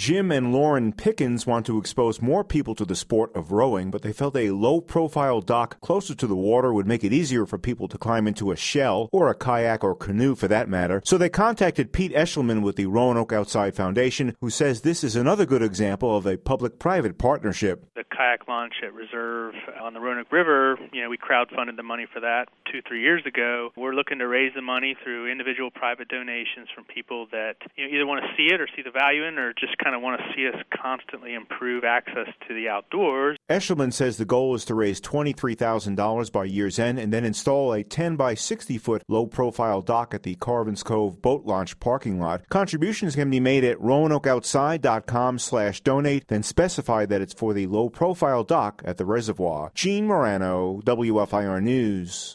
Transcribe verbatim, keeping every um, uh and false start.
Jim and Lauren Pickens want to expose more people to the sport of rowing, but they felt a low-profile dock closer to the water would make it easier for people to climb into a shell, or a kayak or canoe for that matter. So they contacted Pete Eshelman with the Roanoke Outside Foundation, who says this is another good example of a public-private partnership. The kayak launch at Reserve on the Roanoke River, you know, we crowdfunded the money for that two, three years ago. We're looking to raise the money through individual private donations from people that, you know, either want to see it or see the value in, or just kind of want to see us constantly improve access to the outdoors. Eshelman says the goal is to raise twenty-three thousand dollars by year's end and then install a ten by sixty foot low-profile dock at the Carvin's Cove boat launch parking lot. Contributions can be made at roanokeoutside.com slash donate, then specify that it's for the low-profile dock at the reservoir. Gene Morano, W F I R News.